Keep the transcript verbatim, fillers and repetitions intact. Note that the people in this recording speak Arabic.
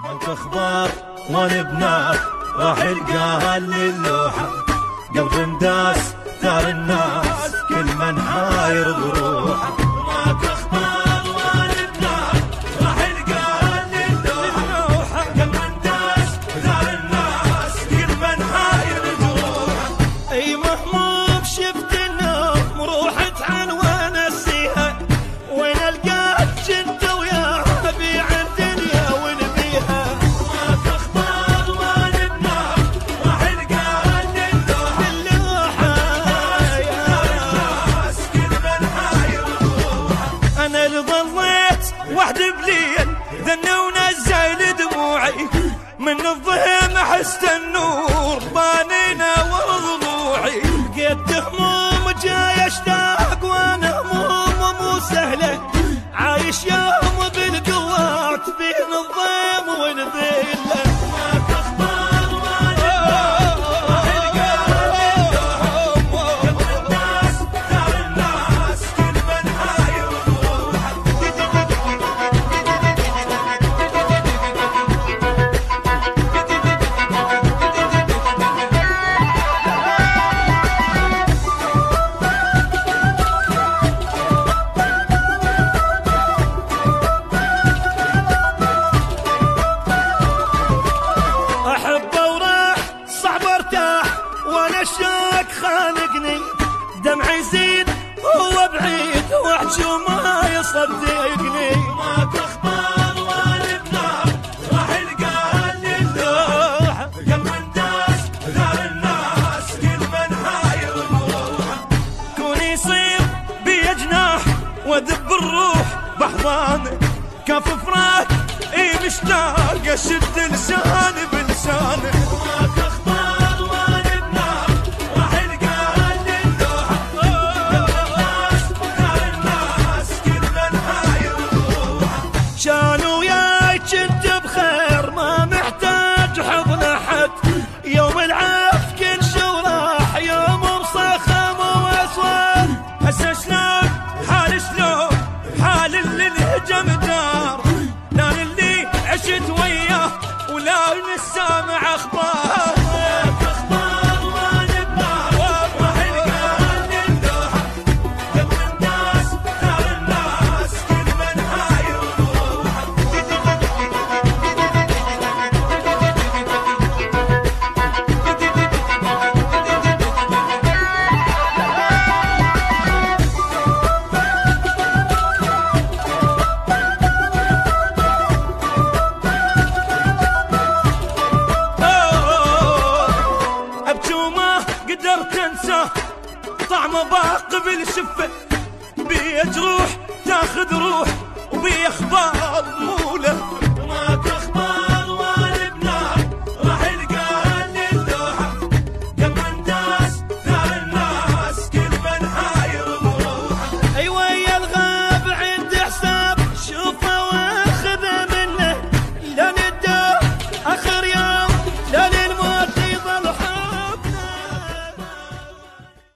مالك اخبار وانا بنار راح القاها للوحة، قلب مداس ثار الناس كل من حاير بروحه. مالك اخبار وانا بنار راح القاها للوحة، قلب مداس ثار الناس كل من حاير بروحه. اي مهموم شفت النوم روحت عن ونسيها، وين القاك جنت وياها بيع الدنيا ونبيها. مالك اخبار وانا بنار راح القاها للوحة، اللوحة الناس كل من حاير بروحه. انا اللي ضليت وحدي بليل ذني ونزل دموعي، من الظهر حست النور بانينا وضلوعي. لقيت هموم جاي اشتاق وانا هموم مو سهله، عايش يوم بالقوات بين الضيم والذله. مالك اخبار وانا بنار راح القاها للوحة، قلب الناس ثار الناس كل من حاير بروحه. احبه وراح صعب ارتاح وانا الشوق خانقني، دمعي يزيد هو بعيد وحجومه يصدقني. مالك اخبار وانا بنار راح القاها للوحة، قلب مداس ثار الناس كل من حاير بروحه. كون يصير بي جناح واذب الروح باحضانه، كف فراق اي مشتاق اشد لساني بلسانه. مالك اخبار وانا بنار راح القاها للوحة، قلب الناس ثار الناس كل من حاير بروحه. كان وياي كنت بخير ما محتاج حضن احد، يوم العاف كل شو راح يوم مصخم واسود. هسه شلون حال شلون حال اللي انهجم دار، لا اللي عشت وياه ولا السامع اخبار. مالك اخبار وانا بنار راح القاها للوحة، قلب الناس ثار الناس كل من حاير بروحه. ابكي وما قدرت انساه طعمه باق بالشفه، بي جروح تاخذ روح وبي اخبار مو له.